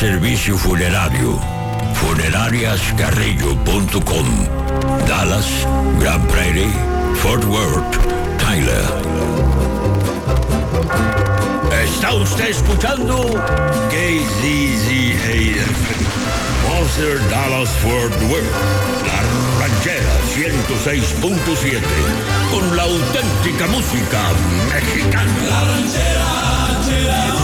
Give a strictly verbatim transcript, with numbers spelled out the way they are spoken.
servicio funerario. funerarias carrillo punto com. Dallas, Grand Prairie, Fort Worth, Tyler. ¿Está usted escuchando? K Z Z A. Monster Dallas Fort Worth. La ranchera ciento seis punto siete. Con la auténtica música mexicana. La ranchera, ranchera.